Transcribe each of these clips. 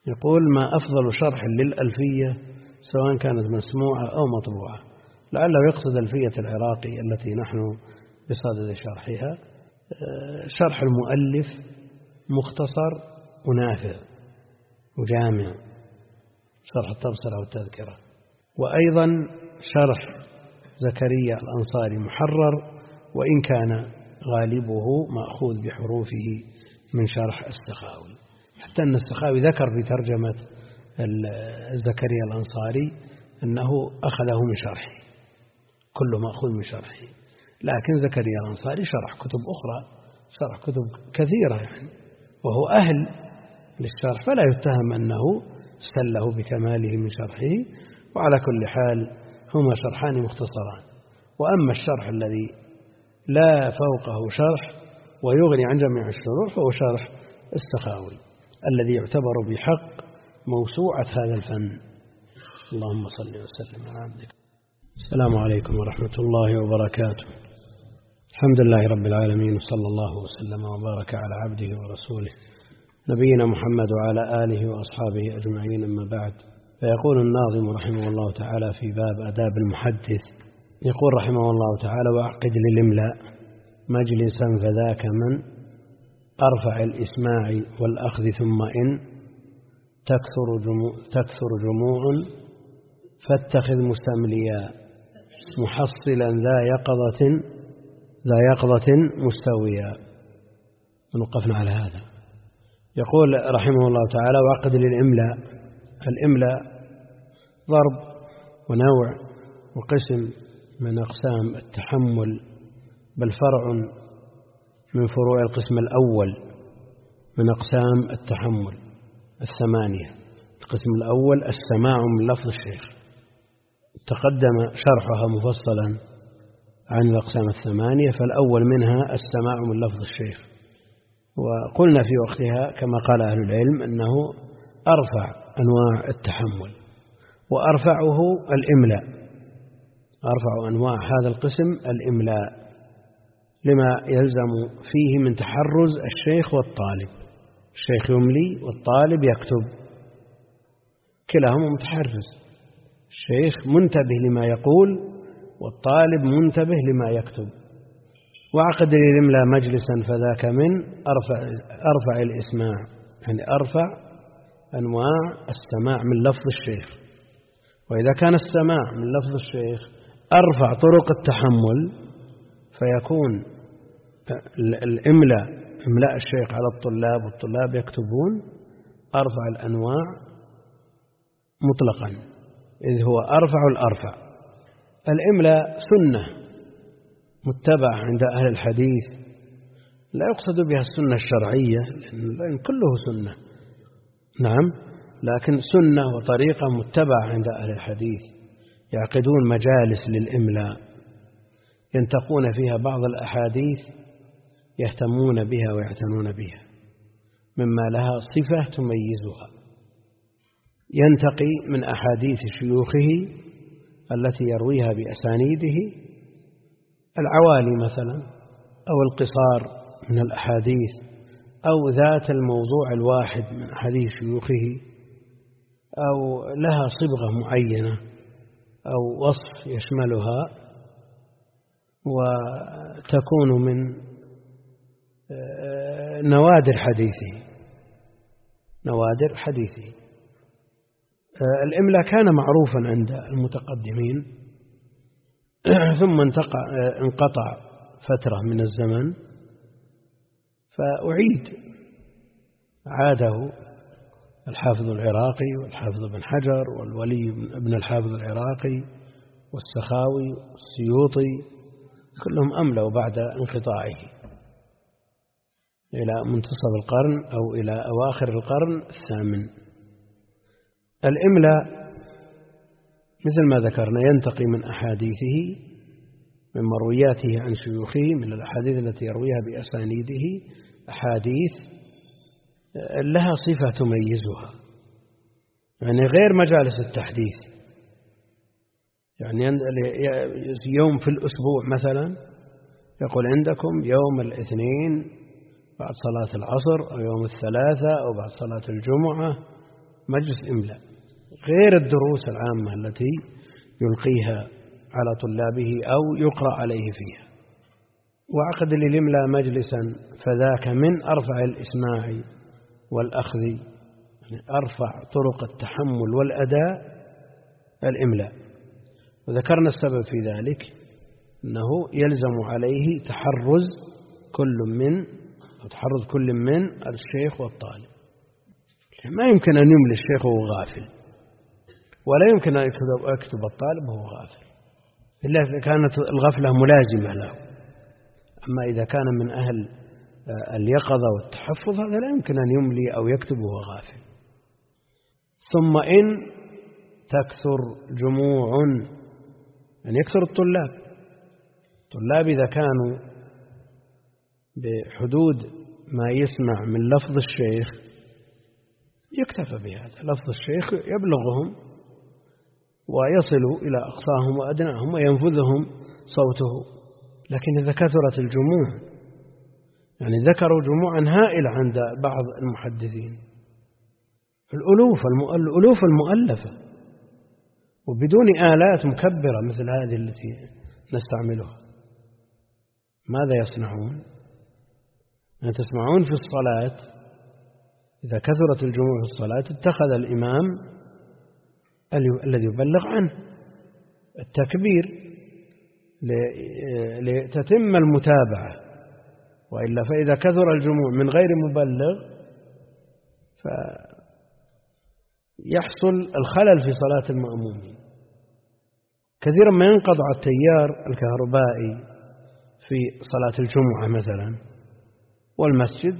يقول: ما أفضل شرح للألفية سواء كانت مسموعة أو مطبوعة؟ لعله يقصد ألفية العراقي التي نحن بصدد شرحها. شرح المؤلف مختصر ونافع وجامع، شرح التبصرة والتذكرة. وأيضا شرح زكريا الأنصاري محرر، وإن كان غالبه مأخوذ بحروفه من شرح السخاوي، حتى أن السخاوي ذكر في ترجمة زكريا الأنصاري أنه أخذه من شرحه، كله مأخوذ من شرحه. لكن زكريا الأنصاري شرح كتب أخرى، شرح كتب كثيرة يعني، وهو أهل للشرح، فلا يتهم أنه استله بكماله من شرحه. وعلى كل حال هما شرحان مختصران. وأما الشرح الذي لا فوقه شرح ويغني عن جميع الشروح فهو شرح السخاوي الذي يعتبر بحق موسوعة هذا الفن. اللهم صل وسلم على عبدك. السلام عليكم ورحمة الله وبركاته. الحمد لله رب العالمين، وصلى الله وسلم وبارك على عبده ورسوله نبينا محمد وعلى آله وأصحابه أجمعين، أما بعد. فيقول الناظم رحمه الله تعالى في باب آداب المحدث، يقول رحمه الله تعالى: وأعقد للإملاء مجلسا فذاك من أرفع الإسماع والأخذ، ثم إن تكثر جموع فاتخذ مستمليا محصلا ذا يقظة مستويا. ونقفنا على هذا. يقول رحمه الله تعالى: وعقد للإملاء. الإملاء ضرب ونوع وقسم من أقسام التحمل، بل فرع من فروع القسم الأول من أقسام التحمل الثمانية. القسم الأول السماع من لفظ الشيخ، تقدم شرحها مفصلا عن الأقسام الثمانية، فالأول منها السماع من لفظ الشيخ. وقلنا في وقتها كما قال أهل العلم أنه أرفع أنواع التحمل، وأرفعه الإملاء، أرفع أنواع هذا القسم الإملاء، لما يلزم فيه من تحرز الشيخ والطالب. الشيخ يملي والطالب يكتب، كلاهما متحرز، الشيخ منتبه لما يقول والطالب منتبه لما يكتب. وعقد للإملاء مجلسا فذاك من أرفع الإسماع، يعني أرفع أنواع السماع من لفظ الشيخ. وإذا كان السماع من لفظ الشيخ أرفع طرق التحمل، فيكون الإملاء، إملاء الشيخ على الطلاب والطلاب يكتبون، أرفع الأنواع مطلقا، إذ هو أرفع الأرفع. الإملاء سنة متبعة عند أهل الحديث، لا يقصد بها السنة الشرعية لأن كله سنة، نعم، لكن سنة وطريقة متبعة عند أهل الحديث. يعقدون مجالس للإملاء ينتقون فيها بعض الأحاديث يهتمون بها ويعتنون بها مما لها صفة تميزها. ينتقي من أحاديث شيوخه التي يرويها بأسانيده العوالي مثلا، أو القصار من الأحاديث، أو ذات الموضوع الواحد من أحاديث شيوخه، أو لها صبغة معينة أو وصف يشملها، وتكون من نوادر حديثه. الإملاء كان معروفا عند المتقدمين، ثم انقطع فترة من الزمن، عاده الحافظ العراقي والحافظ بن حجر والولي بن الحافظ العراقي والسخاوي والسيوطي، كلهم أملوا بعد انقطاعه إلى منتصف القرن أو إلى أواخر القرن الثامن. الإملاء مثل ما ذكرنا ينتقي من أحاديثه، من مروياته عن شيوخه، من الأحاديث التي يرويها بأسانيده، أحاديث لها صفة تميزها، يعني غير مجالس التحديث. يعني يوم في الأسبوع مثلا يقول عندكم يوم الاثنين بعد صلاة العصر، أو يوم الثلاثاء، أو بعد صلاة الجمعة، مجلس إملاء غير الدروس العامة التي يلقيها على طلابه أو يقرأ عليه فيها. وعقد للإملاء مجلسا فذاك من أرفع الإسماع والأخذ، يعني أرفع طرق التحمل والأداء الإملاء. وذكرنا السبب في ذلك أنه يلزم عليه تحرز كل من الشيخ والطالب. ما يمكن أن يملي الشيخ وهو غافل، ولا يمكن أن يكتب الطالب وهو غافل إلا إذا كانت الغفلة ملازمة له. أما إذا كان من أهل اليقظة والتحفظ هذا لا يمكن أن يملي أو يكتب وهو غافل. ثم إن تكثر جموع، أن يكثر الطلاب إذا كانوا بحدود ما يسمع من لفظ الشيخ يكتفى بهذا، لفظ الشيخ يبلغهم ويصل إلى أقصاهم وأدناهم وينفذهم صوته. لكن إذا كثرت الجموع، يعني ذكروا جموعا هائلة عند بعض المحدثين، الألوف المؤلفة، وبدون آلات مكبرة مثل هذه التي نستعملها، ماذا يصنعون؟ أن تسمعون في الصلاة إذا كثرت الجموع في الصلاة اتخذ الإمام الذي يبلغ عنه التكبير لتتم المتابعة، وإلا فإذا كثر الجموع من غير مبلغ فيحصل الخلل في صلاة المأمومين. كثيرا ما ينقطع التيار الكهربائي في صلاة الجمعة مثلا، والمسجد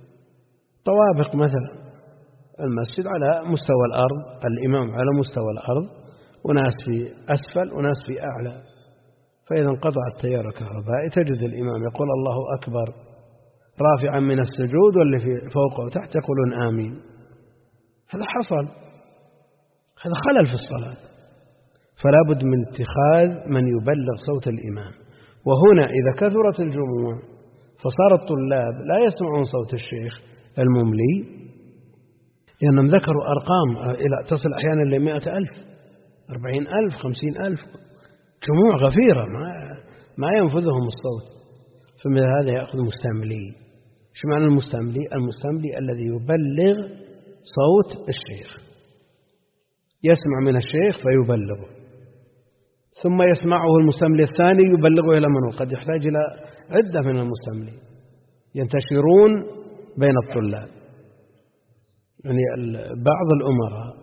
طوابق مثلا، المسجد على مستوى الأرض، الإمام على مستوى الأرض، وناس في أسفل وناس في أعلى. فإذا انقطع التيار الكهربائي تجد الإمام يقول الله أكبر رافعا من السجود، واللي في فوقه وتحت يقولون آمين. هذا حصل، هذا خلل في الصلاة. فلا بد من اتخاذ من يبلغ صوت الإمام. وهنا إذا كثرت الجموع فصار الطلاب لا يسمعون صوت الشيخ المملي، لأنهم ذكروا أرقام تصل أحيانا ل100,000 40,000 50,000، جموع غفيرة ما ينفذهم الصوت. فمن هذا يأخذ مستملي. شو معنى المستملي؟ المستملي الذي يبلغ صوت الشيخ، يسمع من الشيخ فيبلغه، ثم يسمعه المستملي الثاني يبلغه إلى من؟ قد يحتاج إلى عدة من المستملين ينتشرون بين الطلاب. يعني بعض الأمراء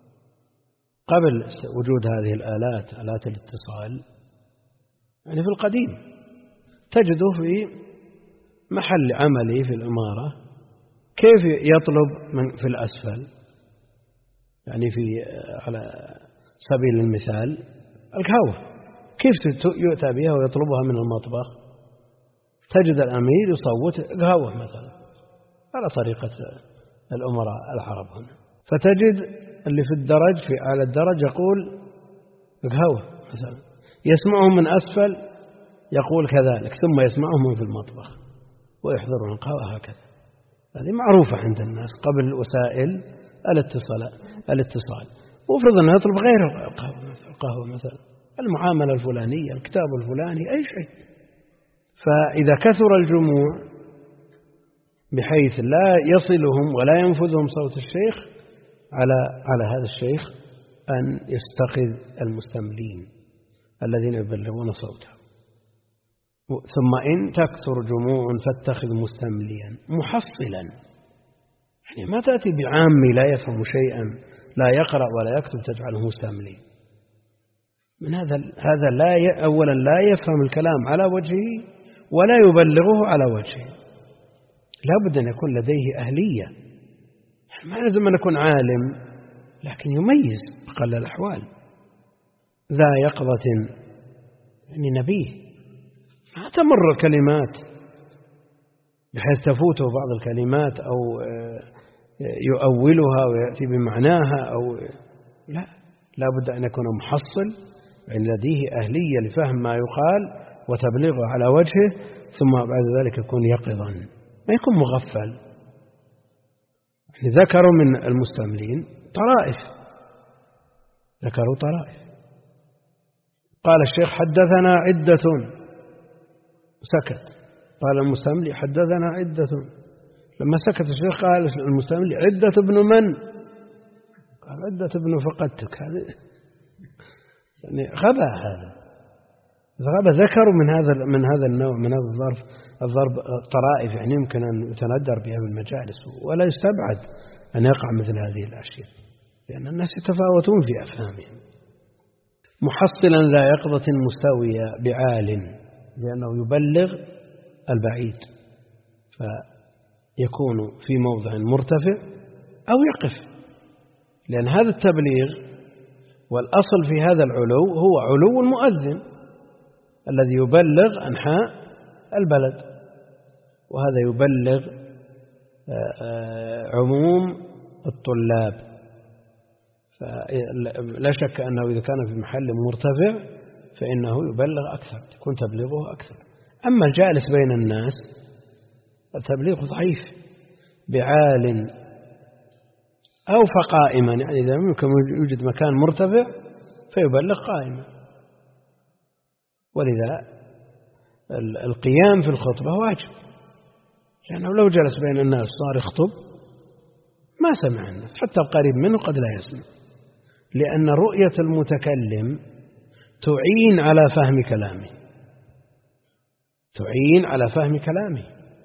قبل وجود هذه الآلات، آلات الاتصال، يعني في القديم تجده في محل عملي في الإمارة كيف يطلب من في الأسفل، يعني على سبيل المثال القهوة، كيف يؤتى بها ويطلبها من المطبخ؟ تجد الأمير يصوت قهوة مثلا على طريقة الأمراء العرب هنا، فتجد اللي في الدرج في أعلى الدرج يقول قهوة مثلا، يسمعهم من أسفل يقول كذلك، ثم يسمعهم في المطبخ ويحضرون القهوة هكذا. هذه معروفة عند الناس قبل وسائل الاتصال. وافرض أنه يطلب غير القهوة مثلا، المعاملة الفلانية، الكتاب الفلاني، أي شيء. فإذا كثر الجموع بحيث لا يصلهم ولا ينفذهم صوت الشيخ، على هذا الشيخ أن يستقذ المستملين الذين يبلغون صوته. ثم إن تكثر جموع فاتخذ مستمليا محصلا، يعني ما تأتي بعامي لا يفهم شيئا لا يقرأ ولا يكتب تجعله مستملي. من هذا أولا لا يفهم الكلام على وجهه ولا يبلغه على وجهه. لا بد أن يكون لديه أهلية، ما لازم أن يكون عالم، لكن يميز أقل الأحوال، ذا يقظة يعني نبيه، ما تمر الكلمات بحيث تفوته بعض الكلمات أو يؤولها ويأتي بمعناها أو لا بد أن يكون محصل، يعني لديه أهلية لفهم ما يقال وتبليغه على وجهه، ثم بعد ذلك يكون يقظا، ما يكون مغفل. يعني ذكروا من المستملين طرائف، ذكروا طرائف. قال الشيخ حدثنا عدة، سكت. قال المستملي حدثنا عدة. لما سكت الشيخ قال المستملي عدة ابن من؟ قال عدة ابن فقدتك. هذا يعني غباء، هذا غباء. ذكروا من هذا النوع، من هذا الضرب طرائف، يعني يمكن أن يتندر بها بالمجالس، ولا يستبعد أن يقع مثل هذه الأشياء، لأن الناس يتفاوتون في أفهامهم. محصلا ذا يقظة مستوية بعال، لأنه يبلغ البعيد، فيكون في موضع مرتفع أو يقف، لأن هذا التبليغ والأصل في هذا العلو هو علو المؤذن الذي يبلغ أنحاء البلد، وهذا يبلغ عموم الطلاب. فلا شك أنه إذا كان في محل مرتفع فإنه يبلغ أكثر، يكون تبليغه أكثر. أما الجالس بين الناس التبليغ ضعيف بعال أو فقائما، يعني إذا يمكن يوجد مكان مرتفع فيبلغ قائما. ولذا القيام في الخطبة واجب، لأنه لو جلس بين الناس صار يخطب ما سمع الناس، حتى القريب منه قد لا يسمع، لأن رؤية المتكلم تعين على فهم كلامه، تعين على فهم كلامه.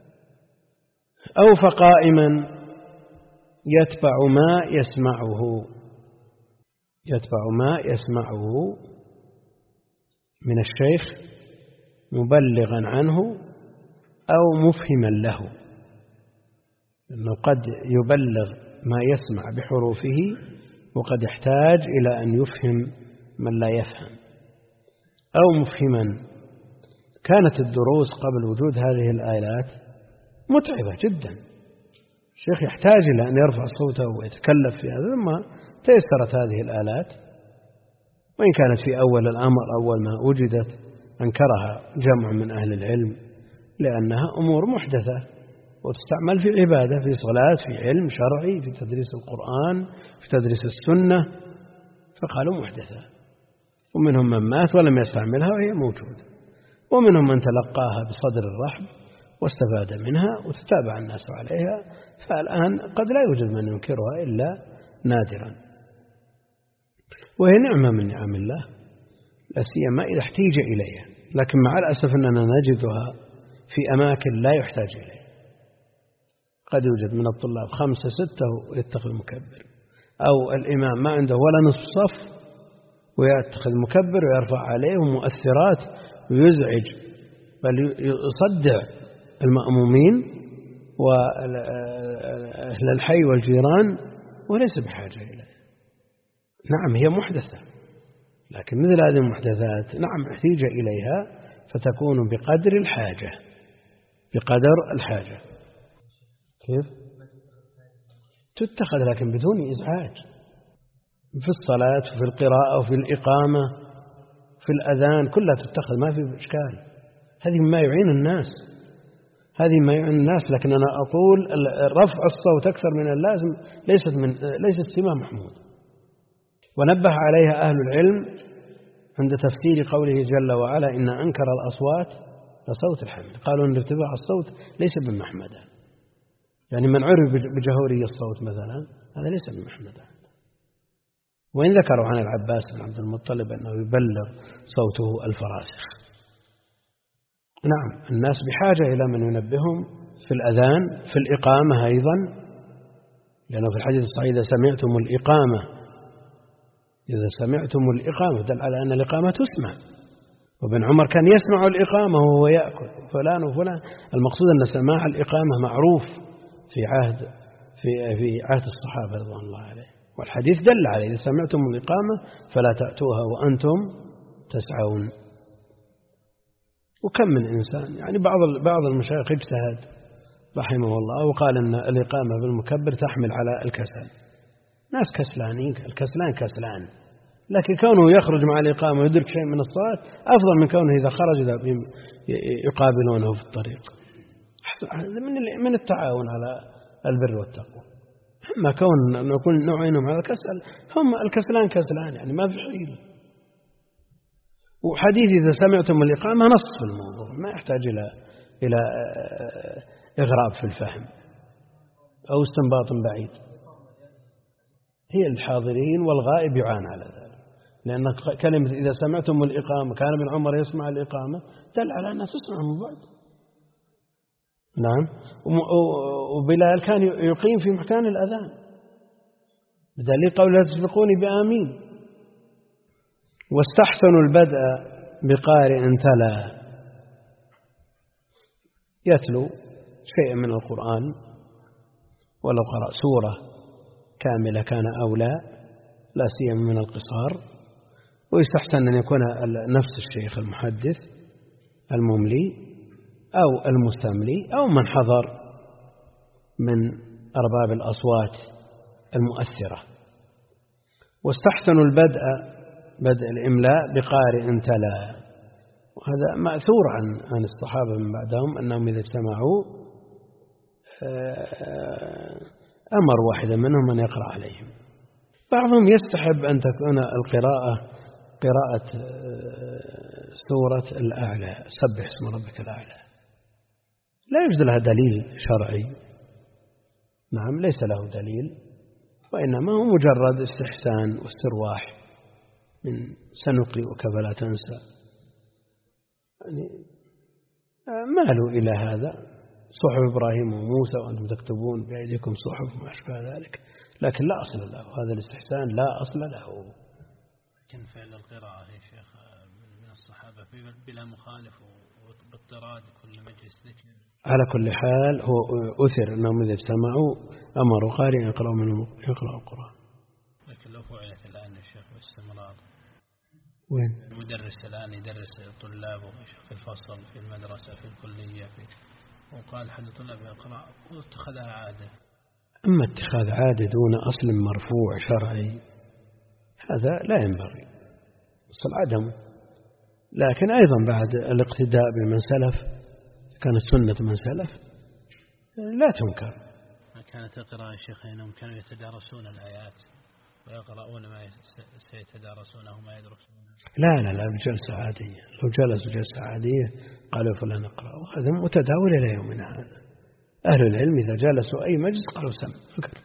أو فقائما يتبع ما يسمعه، يتبع ما يسمعه من الشيخ مبلغا عنه أو مفهما له، لأنه قد يبلغ ما يسمع بحروفه وقد يحتاج إلى أن يفهم من لا يفهم. أو مفهما. كانت الدروس قبل وجود هذه الآلات متعبة جدا، الشيخ يحتاج إلى أن يرفع صوته ويتكلف في هذا، ثم تيسرت هذه الآلات، وإن كانت في أول الأمر أول ما وجدت أنكرها جمع من أهل العلم، لأنها أمور محدثة وتستعمل في عبادة، في صلاة، في علم شرعي، في تدريس القرآن، في تدريس السنة، فقالوا محدثة. ومنهم من مات ولم يستعملها وهي موجودة، ومنهم من تلقاها بصدر الرحب واستفاد منها وتتابع الناس عليها. فالآن قد لا يوجد من ينكرها إلا نادرا، وهي نعمة من نعم الله، لا سيما إذا احتيج إليها. لكن مع الأسف أننا نجدها في أماكن لا يحتاج إليها. قد يوجد من الطلاب 5 6 يتخذ مكبر، أو الإمام ما عنده ولا نصف صف ويتخذ مكبر ويرفع عليه مؤثرات ويزعج، بل يصدع المأمومين وأهل الحي والجيران وليس بحاجة إليه. نعم هي محدثة، لكن مثل هذه المحدثات نعم احتيج إليها فتكون بقدر الحاجة، بقدر الحاجة. كيف؟ تتخذ لكن بدون إزعاج، في الصلاة وفي القراءة وفي الإقامة في الأذان كلها تتخذ، ما في إشكال. هذه ما يعين الناس، هذه ما يعين الناس. لكن أنا أقول رفع الصوت أكثر من اللازم ليست سمة محمود، ونبه عليها أهل العلم عند تفسير قوله جل وعلا إن أنكر الأصوات لصوت الحمير. قالوا أن ارتفاع الصوت ليس بمحمدا، يعني من عرف بجهوري الصوت مثلا هذا ليس بمحمدا. وإن ذكروا عن العباس بن عبد المطلب أنه يبلغ صوته الفراسخ. نعم الناس بحاجة إلى من ينبههم في الأذان، في الإقامة أيضا، لأنه في الحديث الصحيح إذا سمعتم الإقامة دل على أن الإقامة تسمع. وابن عمر كان يسمع الإقامة وهو يأكل، فلان وفلان. المقصود أن سماع الإقامة معروف في عهد الصحابة رضوان الله عليه، والحديث دل عليه إذا سمعتم الإقامة فلا تأتوها وأنتم تسعون. وكم من إنسان، يعني بعض المشايخ اجتهد رحمه الله وقال أن الإقامة بالمكبر تحمل على الكسل. ناس كسلانين، الكسلان كسلان، لكن كونه يخرج مع الإقامة ويدرك شيء من الصلاة أفضل من كونه إذا خرج يقابلونه في الطريق. من التعاون على البر والتقوى. أما كون نقول نوعينهم على الكسل، هم الكسلان كسلان يعني ما في حيل. وحديث إذا سمعتم الإقامة نص في الموضوع، ما يحتاج إلى إغراب في الفهم أو استنباط بعيد. هي الحاضرين والغائب يعان على ذلك، لأن كلمة إذا سمعتم الإقامة، كان ابن عمر يسمع الإقامة، دل على أنها تسمع من بعد. نعم. وبلال كان يقيم في مكان الأذان، بدليل قول لا تسبقوني بآمين. واستحسنوا البدء بقارئ تلا، يتلو شيئا من القرآن ولو قرأ سورة كاملة كان أولى، لا سيما من القصار. ويستحسن أن يكون نفس الشيخ المحدث المملي أو المستملي أو من حضر من أرباب الأصوات المؤثرة. واستحسنوا بدء الإملاء بقارئ تلا، وهذا مأثور عن الصحابة من بعدهم أنهم إذا اجتمعوا أمر واحدا منهم أن يقرأ عليهم. بعضهم يستحب أن تكون القراءة قراءة سورة الأعلى، سبح اسم ربك الأعلى، لا يوجد لها دليل شرعي. نعم، ليس له دليل، وإنما هو مجرد استحسان واسترواح من سنقرئك فلا تنسى. يعني مالوا إلى هذا، صحف إبراهيم وموسى وأنتم تكتبون بأيديكم صحف وما أشبه ذلك، لكن لا أصل له، هذا الاستحسان لا أصل له. لكن فعل القراءة يا شيخ من الصحابة بلا مخالف وباضطراد كل مجلس ذكر. على كل حال هو أثر أنهم إذا اجتمعوا أمروا قارئ يقرأ القرآن. لكن لو فعلت الآن يا شيخ باستمرار، وين المدرس الآن يدرس طلابه في الفصل في المدرسة في الكلية وقال حد الطلاب يقرأ واتخذها عادة. أما اتخاذ عادة دون أصل مرفوع شرعي هذا لا ينبغي، أصل عدم. لكن أيضا بعد الاقتداء بمن سلف، كانت سنة من سلف لا تنكر. كانت القراءة يا شيخ أنهم كانوا يتدارسون الآيات ويقرؤون ما سيتدارسونه ما يدرسون. لا بجلسة عادية، لو جلسوا جلسة عادية قالوا فلا نقرأ، وهذا متداول إلى يومنا هذا. أهل العلم إذا جلسوا أي مجلس قالوا سمع فكر،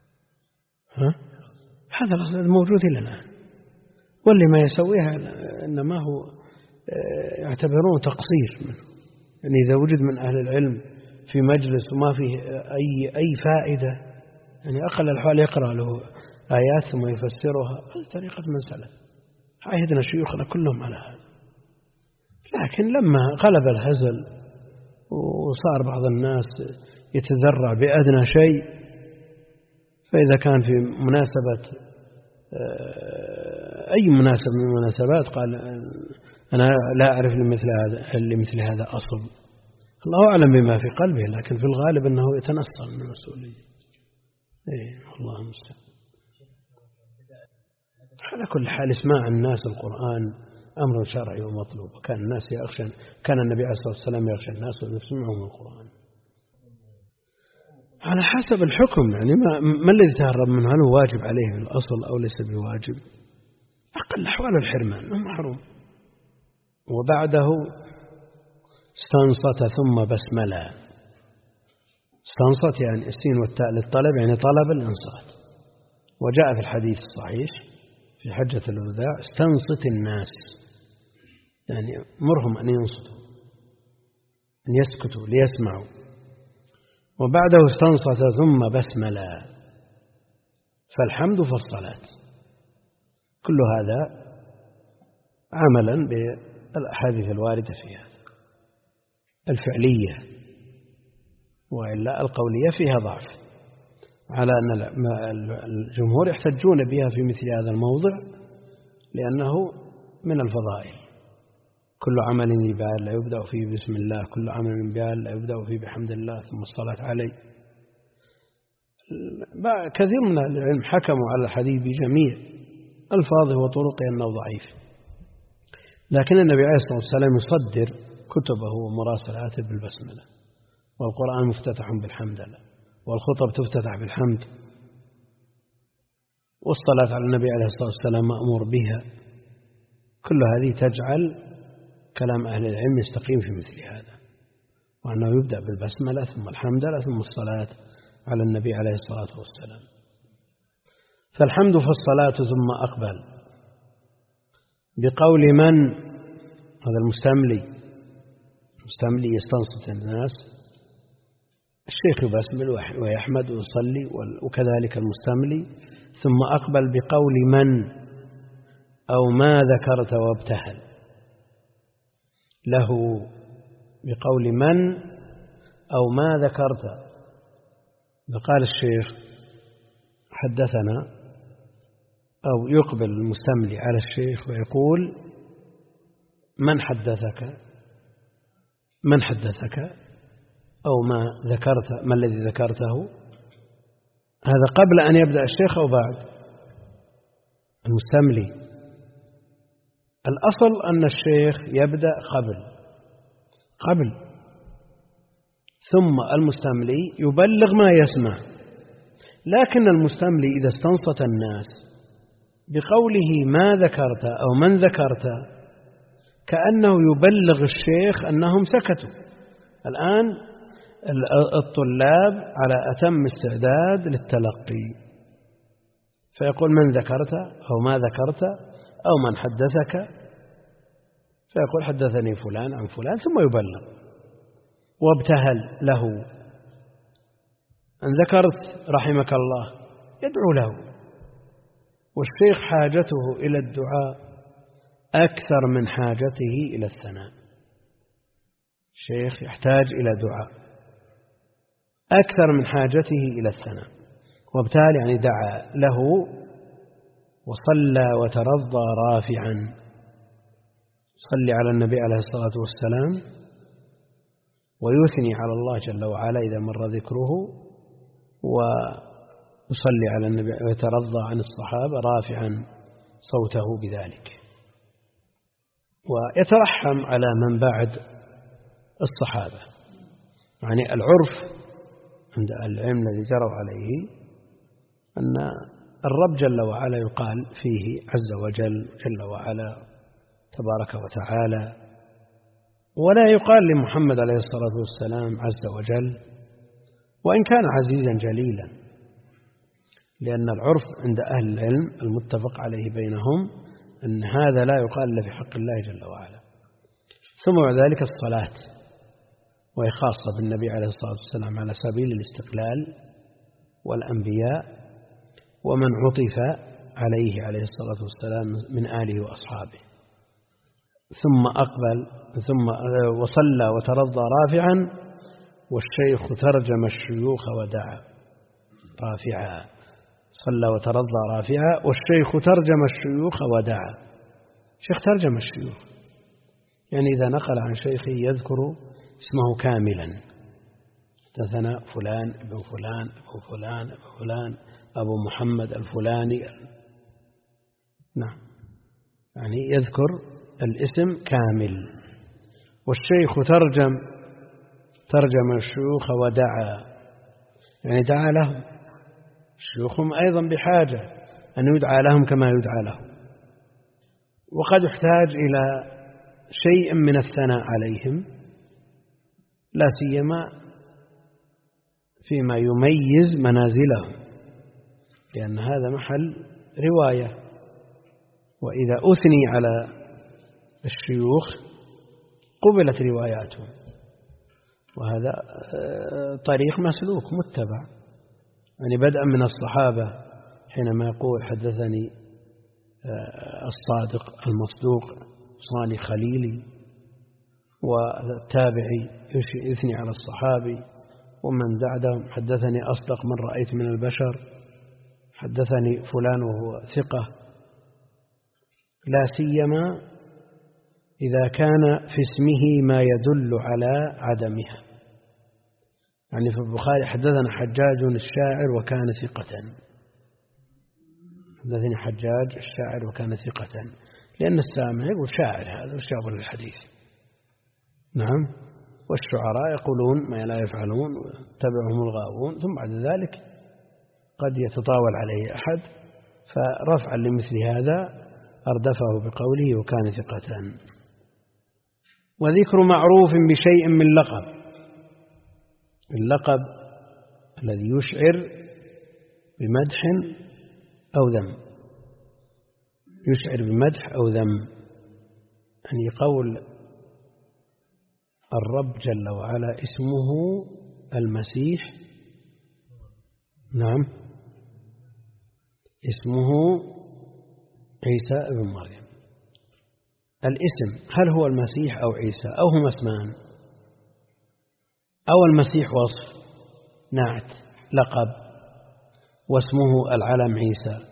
هذا موجود إلى الآن. واللي ما يسويها إنما هو يعتبرون تقصير منه. يعني إذا وجد من أهل العلم في مجلس وما فيه أي فائدة، يعني أقل الحال يقرأ له آيات ثم يفسرها، هذه طريقة من سلف. عهدنا شيوخنا كلهم على هذا. لكن لما غلب الهزل وصار بعض الناس يتذرع بأدنى شيء، فإذا كان في مناسبة أي مناسبة من المناسبات قال أنا لا أعرف لمثل هذا أصل، الله أعلم بما في قلبه، لكن في الغالب أنه يتنصل من المسؤولية. الله المستعان. على كل حال اسماع الناس القرآن أمر شرعي ومطلوب، كان الناس كان النبي عليه الصلاة والسلام يخشى الناس ويسمعهم القرآن على حسب الحكم. يعني ما الذي تهرب منه؟ هل هو واجب عليه الأصل أو ليس بواجب؟ أقل أحوال الحرمان محروم. وبعده استنصت ثم بسملة. استنصت يعني السين والتاء للطلب، يعني طلب الإنصات. وجاء في الحديث الصحيح في حجة الوداع استنصت الناس، يعني مرهم أن ينصتوا، أن يسكتوا ليسمعوا. وبعده استنصت ثم بسملة، فالحمد فالصلاة. كل هذا عملا بالأحاديث الواردة فيها الفعلية، وإلا القولية فيها ضعف، على أن الجمهور يحتجون بها في مثل هذا الموضع لأنه من الفضائل. كل عمل يبال لا يبدأ فيه بسم الله، كل عمل يبال لا يبدأ فيه بحمد الله ثم الصلاة عليه. كثير من العلم حكموا على الحديث بجميع ألفاظه وطرقه أنه ضعيف، لكن النبي عليه الصلاة والسلام يصدر كتبه ومراسلاته بالبسملة، والقرآن مفتتح بالحمد لله، والخطب تفتتح بالحمد، والصلاة على النبي عليه الصلاة والسلام مأمور بها. كل هذه تجعل كلام أهل العلم يستقيم في مثل هذا، وأنه يبدأ بالبسملة ثم الحمدلله ثم الصلاة على النبي عليه الصلاة والسلام. فالحمد في الصلاة ثم أقبل بقول من؟ هذا المستملي يستنصت الناس، الشيخ يبسمل ويحمد ويصلي، وكذلك المستملي. ثم أقبل بقول من أو ما ذكرت وابتهل له، بقول من أو ما ذكرت. فقال الشيخ حدثنا، أو يقبل المستملي على الشيخ ويقول من حدثك أو ما ذكرت، ما الذي ذكرته. هذا قبل أن يبدأ الشيخ أو بعد؟ المستملي الأصل أن الشيخ يبدأ قبل، ثم المستملي يبلغ ما يسمع. لكن المستملي إذا استنصت الناس بقوله ما ذكرت أو من ذكرت، كأنه يبلغ الشيخ أنهم سكتوا. الآن الطلاب على أتم استعداد للتلقي، فيقول من ذكرت أو ما ذكرت أو من حدثك، فيقول حدثني فلان عن فلان، ثم يبلغ. وابتهل له، أن ذكرت رحمك الله يدعو له. والشيخ حاجته إلى الدعاء أكثر من حاجته إلى الثناء. الشيخ يحتاج إلى دعاء أكثر من حاجته إلى الثناء. وابتهل يعني دعا له، وصلى وترضى رافعا. صلي على النبي عليه الصلاة والسلام ويثني على الله جل وعلا إذا مر ذكره، ويصلي على النبي ويترضى عن الصحابة رافعا صوته بذلك، ويترحم على من بعد الصحابة. يعني العرف عند العلم الذي جروا عليه أن الرب جل وعلا يقال فيه عز وجل جل وعلا تبارك وتعالى، ولا يقال لمحمد عليه الصلاة والسلام عز وجل، وإن كان عزيزا جليلا، لأن العرف عند أهل العلم المتفق عليه بينهم أن هذا لا يقال إلا في حق الله جل وعلا. ثم بعد ذلك الصلاة، وهي خاصة بالنبي عليه الصلاة والسلام على سبيل الاستقلال، والأنبياء ومن عطف عليه عليه الصلاة والسلام من آله وأصحابه. ثم أقبل وصلى وترضى رافعا، والشيخ ترجم الشيوخ ودعا رافعا. صلى وترضى رافعا، والشيخ ترجم الشيوخ ودعا. الشيخ ترجم الشيوخ، يعني إذا نقل عن شيخه يذكر اسمه كاملا، حدثنا فلان ابن فلان ابو فلان ابو فلان أبو محمد الفلاني، نعم، يعني يذكر الاسم كامل. والشيخ ترجم الشيوخ ودعا، يعني دعا لهم. شيوخهم أيضا بحاجة أن يدعى لهم كما يدعى لهم، وقد يحتاج إلى شيء من الثناء عليهم، لا سيما فيما يميز منازلهم، لأن هذا محل رواية. وإذا أثني على الشيوخ قبلت رواياتهم، وهذا طريق مسلوك متبع، يعني بدءا من الصحابة حينما يقول حدثني الصادق المصدوق صاني خليلي، والتابعي يثني على الصحابي، ومن بعدهم حدثني أصدق من رأيت من البشر، حدثني فلان وهو ثقة، لا سيما إذا كان في اسمه ما يدل على عدمها. يعني في البخاري حدثنا حجاج الشاعر وكان ثقة، حدثني حجاج الشاعر وكان ثقة، لأن السامع يقول شاعر، هذا وش يقول الحديث؟ نعم، والشعراء يقولون ما لا يفعلون وتبعهم الغاوون. ثم بعد ذلك قد يتطاول عليه أحد فرفعا لمثل هذا أردفه بقوله وكان ثقة. وذكر معروف بشيء من لقب، اللقب الذي يشعر بمدح أو ذم، يشعر بمدح أو ذم، يعني قول الرب جل وعلا اسمه المسيح، نعم، اسمه عيسى ابن مريم. الاسم هل هو المسيح أو عيسى أو هما اسمان، أو المسيح وصف نعت لقب واسمه العلم عيسى؟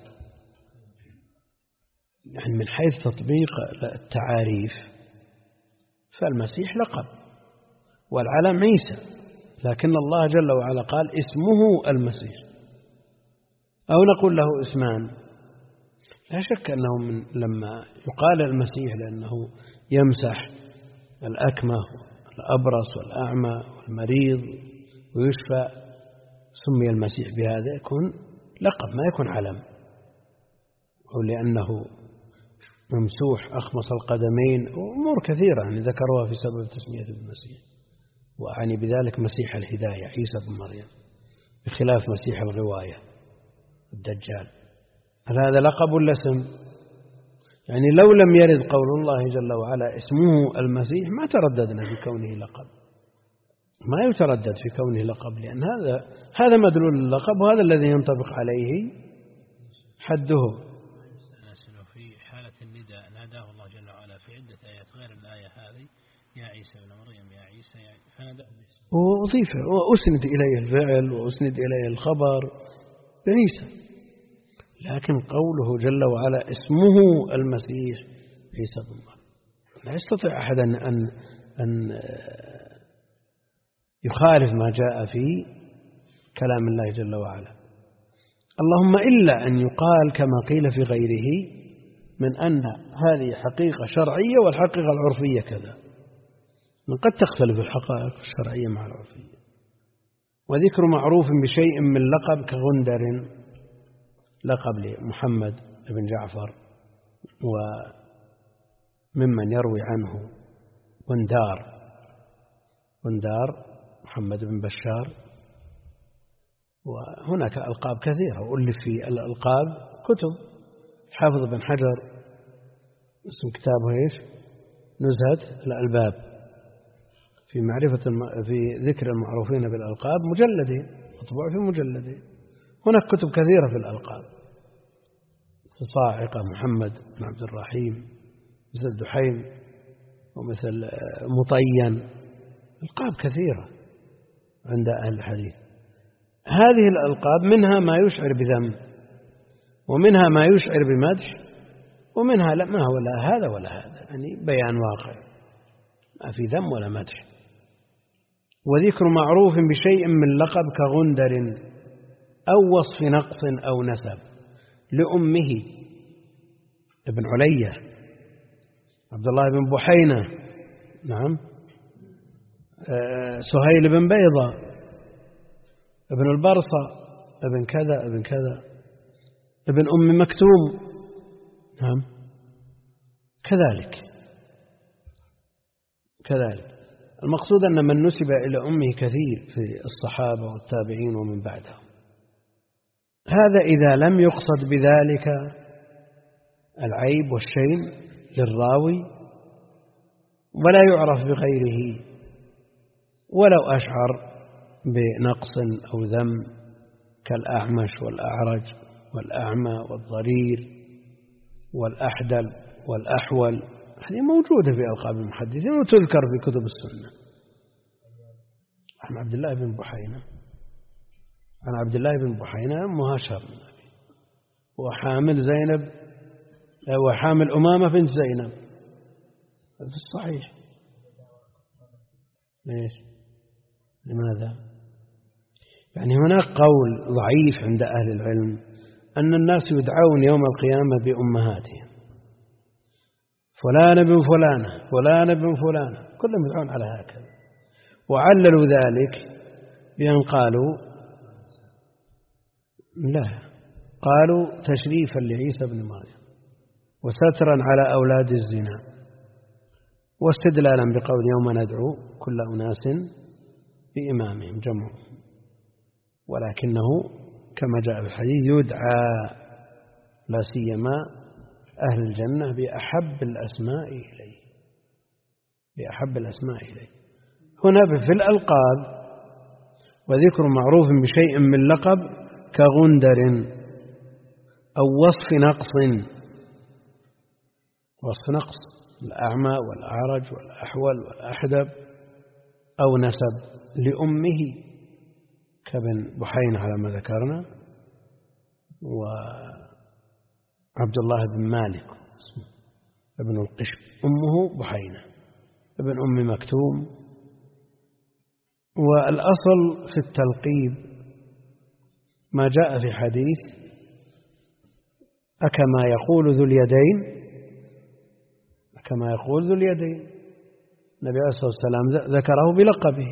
يعني من حيث تطبيق التعاريف فالمسيح لقب والعلم عيسى، لكن الله جل وعلا قال اسمه المسيح، أو نقول له اسمان. لا شك أنه لما يقال المسيح لأنه يمسح الأكمه والأبرص والأعمى والمريض ويشفى سمي المسيح بهذا، يكون لقب ما يكون علم، أو لأنه ممسوح أخمص القدمين وأمور كثيرة يعني ذكروها في سبب تسمية المسيح، وأعني بذلك مسيح الهداية عيسى بن مريم، بخلاف مسيح الغواية الدجال. هل هذا لقب ولا اسم؟ يعني لو لم يرد قول الله جل وعلا اسمه المسيح ما ترددنا في كونه لقب، ما يتردد في كونه لقب، لأن هذا مدلول اللقب، وهذا الذي ينطبق عليه حده. في حالة النداء ناداه الله جل وعلا في عدة آيات غير الآية هذه يا عيسى ابن مريم يا عيسى فنادى وأضيف وأسند إليه الفعل وأسند إليه الخبر بعيسى، لكن قوله جل وعلا اسمه المسيح عيسى بن مريم لا يستطيع أحد أن يخالف ما جاء في كلام الله جل وعلا، اللهم إلا أن يقال كما قيل في غيره من أن هذه حقيقة شرعية والحقيقة العرفية كذا، قد تختلف الحقائق الشرعية مع العرفية. وذكر معروف بشيء من لقب كغندر، لقب لمحمد بن جعفر وممن يروي عنه غندار محمد بن بشار، وهناك ألقاب كثيرة وألف في الألقاب كتب. حافظ بن حجر اسم كتابه ايش؟ نزهة الألباب في معرفة في ذكر المعروفين بالألقاب، مجلدين مطبوع في مجلدين. هناك كتب كثيرة في الألقاب، صاعقة محمد بن عبد الرحيم، مثل دحيم ومثل مطين، ألقاب كثيرة عند أهل الحديث. هذه الألقاب منها ما يشعر بذم، ومنها ما يشعر بمدح، ومنها لا، ما هو لا هذا ولا هذا، يعني بيان واقع ما في ذم ولا مدح. وذكر معروف بشيء من لقب كغندر أو وصف نقص أو نسب لأمه ابن علية عبد الله بن بحينة، نعم، سهيل بن بيضة ابن البرصة ابن كذا ابن كذا ابن أم مكتوم، نعم، كذلك. المقصود أن من نسب إلى أمه كثير في الصحابة والتابعين ومن بعدهم، هذا إذا لم يقصد بذلك العيب والشين للراوي ولا يعرف بغيره، ولو أشعر بنقص أو ذم كالأعمش والأعرج والأعمى والضرير والأحدل والأحول، هذه موجودة في ألقاب المحدثين وتذكر في كتب السنة. عن عبد الله بن بحينة مهاشر وحامل زينب وحامل أمامة بنت زينب في الصحيح. ليش؟ لماذا؟ يعني هناك قول ضعيف عند أهل العلم أن الناس يدعون يوم القيامة بأمهاتهم، فلان بن فلانة فلان بن فلانة، كلهم يدعون على هكذا، وعللوا ذلك بأن قالوا لا، قالوا تشريفا لعيسى بن مريم وسترا على أولاد الزنا واستدلالا بقول يوم ندعو كل أناس بإمامهم جمع، ولكنه كما جاء في الحديث يدعى لا سيما أهل الجنة بأحب الأسماء إليه، بأحب الأسماء إليه. هنا في الألقاب وذكر معروف بشيء من لقب كغندر أو وصف نقص الأعمى والأعرج والأحول والأحدب، أو نسب لأمه كابن بحين على ما ذكرنا، وعبد الله بن مالك ابن القشب أمه بحينة ابن أم مكتوم. والأصل في التلقيب ما جاء في حديث أكما يقول ذو اليدين، كما يقول ذو اليدين، النبي عليه الصلاة والسلام ذكره بلقبه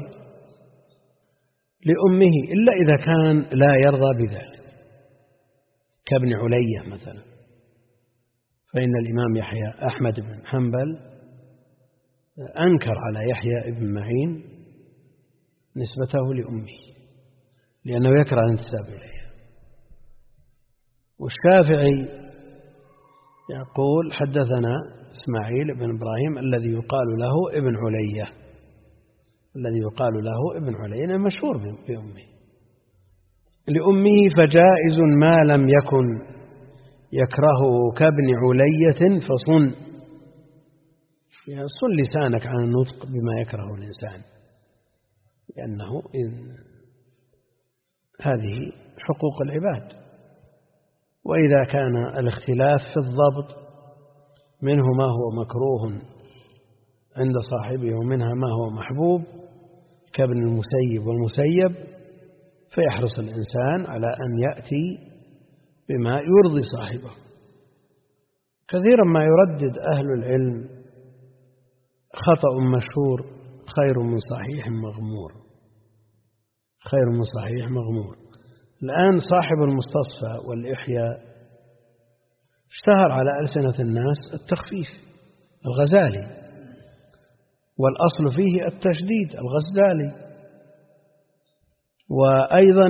لأمه إلا إذا كان لا يرضى بذلك كابن علية مثلا، فإن الإمام يحيى أحمد بن حنبل أنكر على يحيى بن معين نسبته لأمه لأنه يكره الانتساب إليها. والشافعي يقول حدثنا إسماعيل بن إبراهيم الذي يقال له ابن علية، الذي يقال له ابن علية مشهور بأمه لأمه، فجائز ما لم يكن يكرهه كابن علية فصن، يعني صن لسانك عن النطق بما يكره الإنسان، لأنه هذه حقوق العباد. وإذا كان الاختلاف في الضبط منه ما هو مكروه عند صاحبه ومنها ما هو محبوب كابن المسيب والمسيب، فيحرص الإنسان على أن يأتي بما يرضي صاحبه. كثيرا ما يردد أهل العلم خطأ مشهور خير من صحيح مغمور، خير من صحيح مغمور. الآن صاحب المستصفى والإحياء اشتهر على ألسنة الناس التخفيف الغزالي، والأصل فيه التشديد الغزالي، وأيضا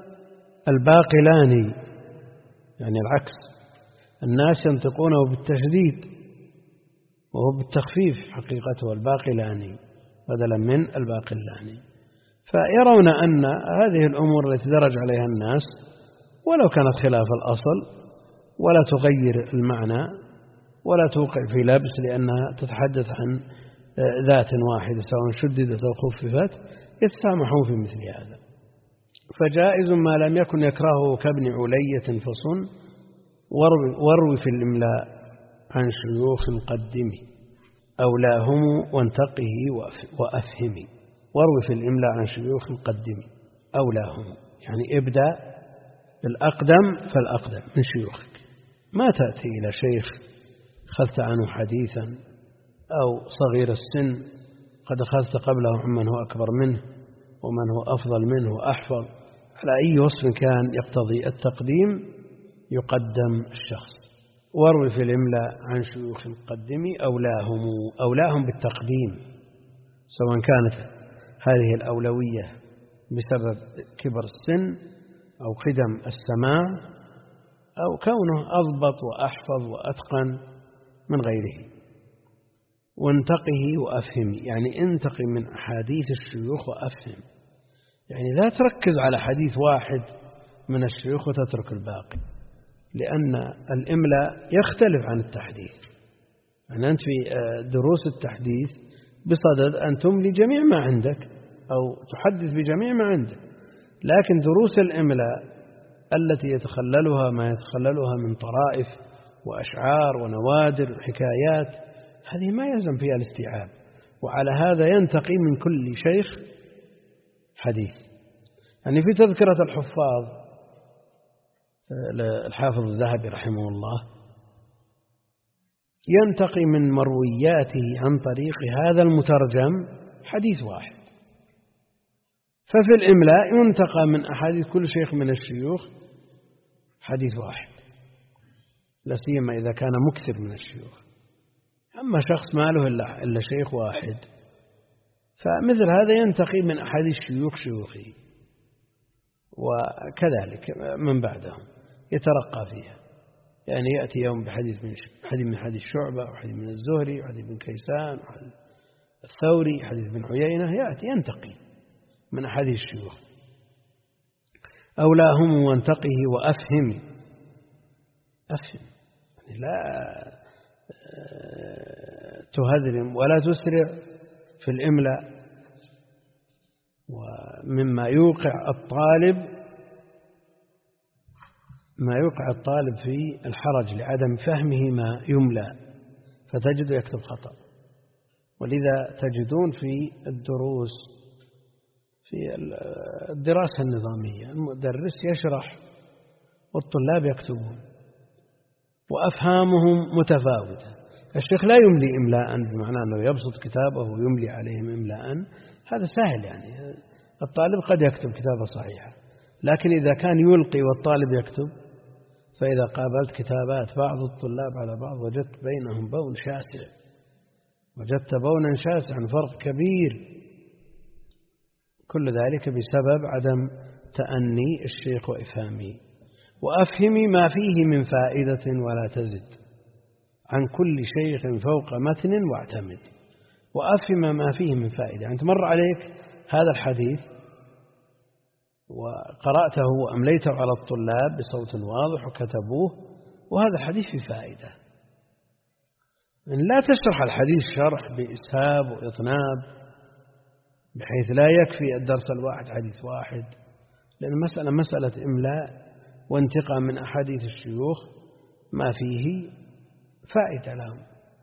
الباقلاني، يعني العكس، الناس ينطقونه بالتشديد وهو بالتخفيف حقيقته الباقلاني بدلا من الباقلاني. فيرون أن هذه الأمور التي درج عليها الناس ولو كانت خلاف الأصل ولا تغير المعنى ولا توقع في لبس، لأنها تتحدث عن ذات واحدة سواء شددت أو خففت، يتسامحون في مثل هذا. فجائز ما لم يكن يكرهه كابن علية فصن، واروي في الإملاء عن شيوخ قدمه أولاهم وانتقه وأفهمي. واروي في الإملاء عن شيوخ قدمه أولاهم، يعني ابدأ بالأقدم فالأقدم من شيوخك، ما تأتي إلى شيخ أخذت عنه حديثا أو صغير السن قد أخذت قبله عمن هو أكبر منه ومن هو أفضل منه وأحفظ، على أي وصف كان يقتضي التقديم يقدم الشخص. واروي في الإملاء عن شيوخ قدمي أولاهم بالتقديم، سواء كانت هذه الأولوية بسبب كبر السن أو قدم السماع أو كونه أضبط وأحفظ وأتقن من غيره. وانتقه وأفهم، يعني انتقي من أحاديث الشيوخ وأفهم، يعني لا تركز على حديث واحد من الشيوخ وتترك الباقي، لأن الإملاء يختلف عن التحديث. يعني أنت في دروس التحديث بصدد أن تملي جميع ما عندك أو تحدث بجميع ما عندك، لكن دروس الإملاء التي يتخللها ما يتخللها من طرائف وأشعار ونوادر وحكايات، هذه ما يلزم فيها الاستيعاب، وعلى هذا ينتقي من كل شيخ حديث. يعني في تذكرة الحفاظ الحافظ الذهبي رحمه الله ينتقي من مروياته عن طريق هذا المترجم حديث واحد، ففي الإملاء ينتقى من أحاديث كل شيخ من الشيوخ حديث واحد، لا سيما إذا كان مكثر من الشيوخ. أما شخص ما له إلا شيخ واحد فمثل هذا ينتقي من أحاديث شيوخه وكذلك من بعدهم يترقى فيها، يعني يأتي يوم بحديث من حديث شعبة وحديث من الزهري وحديث من كيسان وحديث الثوري حديث بن عيينة، يأتي ينتقي من أحاديث الشيوخ. أولاهم وانتقه وأفهم، يعني لا تهذرم ولا تسرع في الإملاء، ومما يوقع الطالب في الحرج لعدم فهمه ما يملى فتجد يكتب خطأ. ولذا تجدون في الدروس في الدراسة النظامية المدرس يشرح والطلاب يكتبون وأفهامهم متفاوتة. الشيخ لا يملي إملاء بمعنى أنه يبسط كتابه ويملي عليهم إملاء، هذا سهل، يعني الطالب قد يكتب كتابة صحيحة، لكن إذا كان يلقي والطالب يكتب، فإذا قابلت كتابات بعض الطلاب على بعض وجدت بينهم بون شاسع، وجدت بونا شاسعا، فرق كبير. كل ذلك بسبب عدم تأني الشيخ وإفهامه. وأفهمي ما فيه من فائدة ولا تزد، عن كل شيخ فوق متن واعتمد. وأفهم ما فيه من فائدة، يعني تمر عليك هذا الحديث وقرأته وأمليته على الطلاب بصوت واضح وكتبوه، وهذا الحديث في فائدة. لا تشرح الحديث شرح بإسهاب وإطناب بحيث لا يكفي الدرس الواحد حديث واحد، لأن المسألة مسألة إملاء وانتقاء من أحاديث الشيوخ ما فيه فائدة لهم.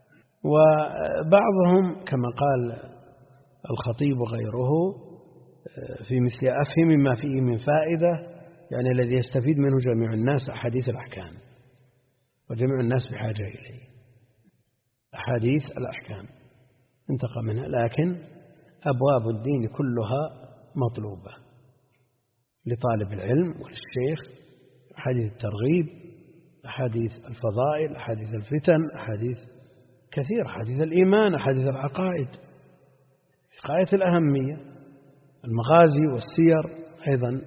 وبعضهم كما قال الخطيب وغيره في مثل أفهم ما فيه من فائدة، يعني الذي يستفيد منه جميع الناس أحاديث الأحكام، وجميع الناس بحاجة إليه أحاديث الأحكام انتقى منها، لكن أبواب الدين كلها مطلوبة لطالب العلم وللشيخ. أحاديث الترغيب، أحاديث الفضائل، أحاديث الفتن، أحاديث كثير، أحاديث الإيمان، أحاديث العقائد في غاية الأهمية، المغازي والسير أيضا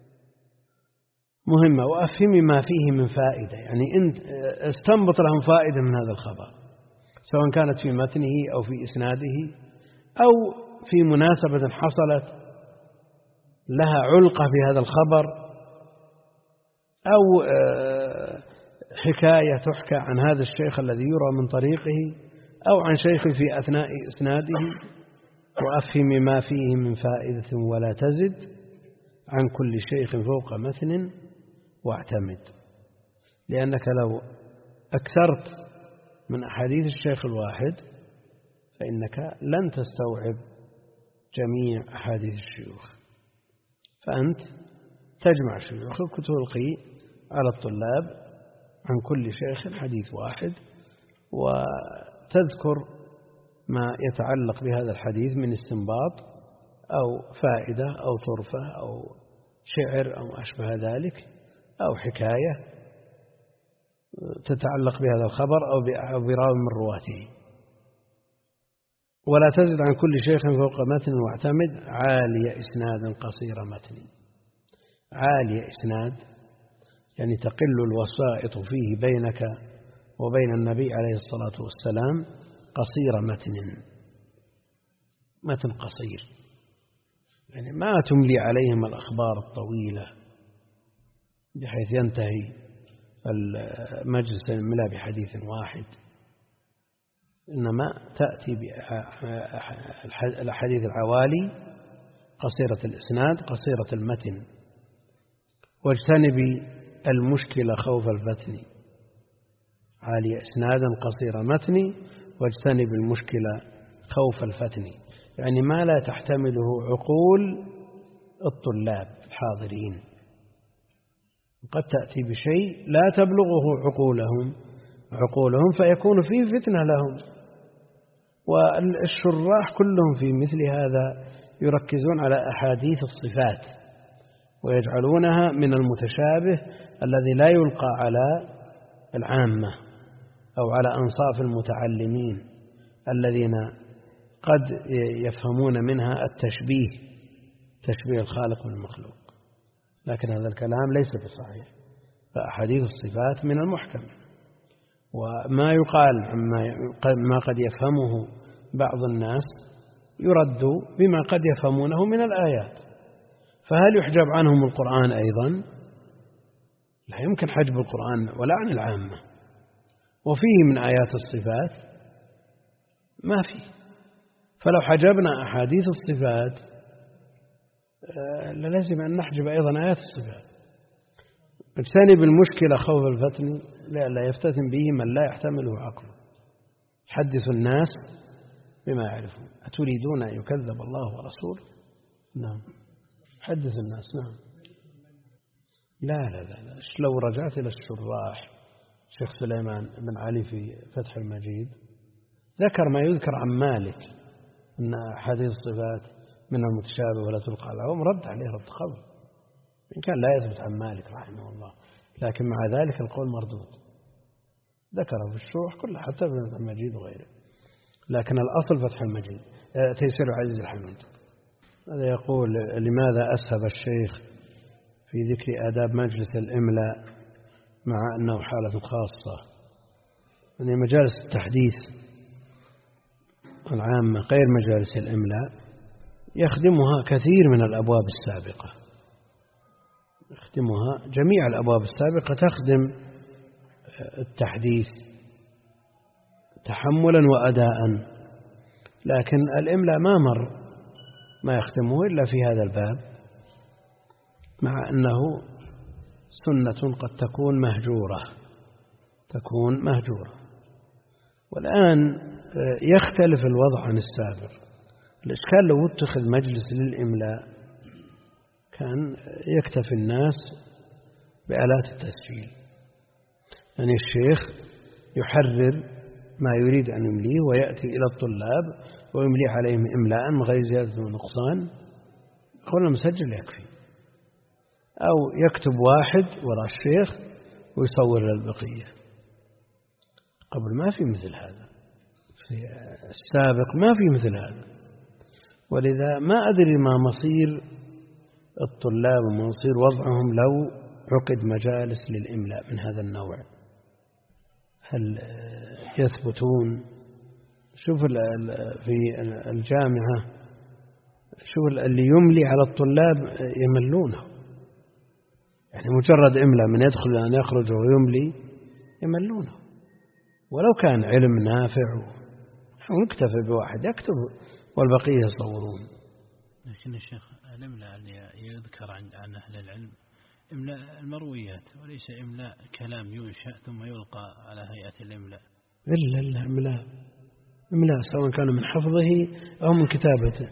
مهمة. وأفهمي ما فيه من فائدة، يعني أنت استنبط لهم فائدة من هذا الخبر، سواء كانت في متنه أو في إسناده أو في مناسبة حصلت لها علقة في هذا الخبر، أو حكاية تحكى عن هذا الشيخ الذي يرى من طريقه أو عن شيخ في أثناء إسناده. وأفهم ما فيه من فائدة ولا تزد، عن كل شيخ فوق متن واعتمد. لأنك لو أكثرت من أحاديث الشيخ الواحد فإنك لن تستوعب جميع أحاديث الشيوخ، فأنت تجمع شيوخك وتلقي على الطلاب عن كل شيخ حديث واحد، وتذكر ما يتعلق بهذا الحديث من استنباط أو فائدة أو طرفة أو شعر أو ما أشبه ذلك، أو حكاية تتعلق بهذا الخبر أو براو من رواته. ولا تزد عن كل شيخ فوق متن واعتمد، عالي إسناد قصير متن. عالي إسناد يعني تقل الوسائط فيه بينك وبين النبي عليه الصلاة والسلام، قصير متن قصير، يعني ما تملي عليهم الأخبار الطويلة بحيث ينتهي المجلس الملا بحديث واحد، إنما تأتي بالحديث العوالي قصيرة الإسناد قصيرة المتن. واجتنبي المشكلة خوف الفتن، عالي إسنادا قصير متن، واجتنب المشكلة خوف الفتن، يعني ما لا تحتمله عقول الطلاب الحاضرين. قد تأتي بشيء لا تبلغه عقولهم فيكون فيه فتنة لهم. والشراح كلهم في مثل هذا يركزون على أحاديث الصفات ويجعلونها من المتشابه الذي لا يلقى على العامة أو على أنصاف المتعلمين الذين قد يفهمون منها تشبيه الخالق بالمخلوق. لكن هذا الكلام ليس بصحيح، فأحاديث الصفات من المحكم، وما يقال ما قد يفهمه بعض الناس يرد بما قد يفهمونه من الآيات. فهل يحجب عنهم القرآن أيضا؟ لا يمكن حجب القرآن ولا عن العامة، وفيه من آيات الصفات ما فيه. فلو حجبنا أحاديث الصفات لازم أن نحجب أيضا آيات الصفات. اجتنب المشكلة خوف الفتن لا يفتتن به من لا يحتمله عقله. حدث الناس بما يعرفون. أتريدون أن يكذب الله ورسوله؟ نعم، حدث الناس. نعم. لا لو رجعت إلى الشراح شيخ سليمان بن علي في فتح المجيد ذكر ما يذكر عن مالك أن أحاديث الصفات من المتشابه ولا تلقى على العوام، رد عليه رد قوي، إن كان لا يثبت عن مالك رحمه الله، لكن مع ذلك القول مردود. ذكره في الشروح كلها حتى في فتح المجيد وغيره، لكن الأصل فتح المجيد. تيسير العزيز الحميد. هذا يقول: لماذا أسهب الشيخ في ذكر آداب مجلس الإملاء مع أنه حالة خاصة؟ يعني مجالس التحديث العامة غير مجالس الإملاء يخدمها كثير من الأبواب السابقة، يخدمها جميع الأبواب السابقة تخدم التحديث تحملا وأداء، لكن الإملاء ما مر ما يخدمه إلا في هذا الباب، مع أنه سنة قد تكون مهجورة. والآن يختلف الوضع عن السابق. الإشكال لو اتخذ مجلس للإملاء كان يكتفي الناس بآلات التسجيل، يعني الشيخ يحرر ما يريد أن يمليه ويأتي إلى الطلاب ويملي عليهم إملاء من غير زيادة ونقصان، يقول المسجل يكفي، أو يكتب واحد وراء الشيخ ويصور للبقية. قبل ما في مثل هذا، في السابق ما في مثل هذا، ولذا ما أدري ما مصير الطلاب وما مصير وضعهم لو عقد مجالس للإملاء من هذا النوع. هل يثبتون؟ شوف في الجامعة، شوف اللي يملي على الطلاب يملونه، يعني مجرد إملاء من يدخل أن يخرج ويملي يملونه، ولو كان علم نافع ونكتفي بواحد يكتب والبقية يصورون. لكن الشيخ الإملاء اللي يذكر عن أهل العلم إملاء المرويات وليس إملاء كلام ينشأ ثم يلقى على هيئة الإملاء. إلا إملاء سواء كان من حفظه أو من كتابته،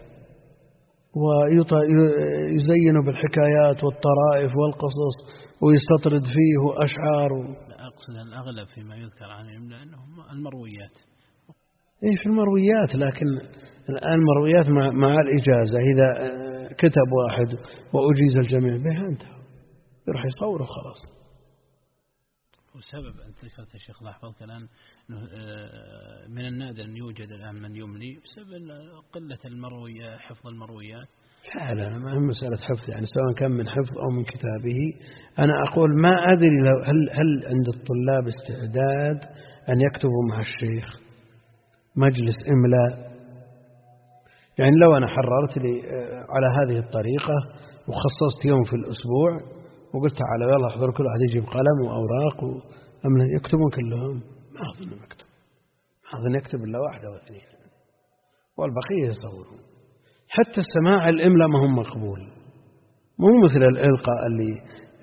ويزين بالحكايات والطرائف والقصص ويستطرد فيه أشعار لا أقصد الأغلب فيما يذكر عن الإملاء أنهم المرويات. إيه في المرويات، لكن الآن المرويات مع الإجازة، إذا كتب واحد وأجيز الجميع به انتهى، يروح يصوره خلاص. وسبب أن ذكرت الشيخ الله يحفظك الآن من النادر أن يوجد الآن من يملي بسبب قلة المرويات، حفظ المرويات. لا ما هي مسألة حفظ، يعني سواء كان من حفظ أو من كتابه. أنا أقول ما أدري هل عند الطلاب استعداد أن يكتبوا مع الشيخ مجلس إملاء؟ يعني لو أنا حررت لي على هذه الطريقة وخصصت يوم في الأسبوع وقلت تعالوا يلا احضروا، كل واحد يجيب قلم وأوراق يكتبون كلهم، ما أظن يكتب إلا واحدة واثنين والبقية يصورون. حتى السماع الإملاء ما هم مقبول، مو مثل الإلقاء اللي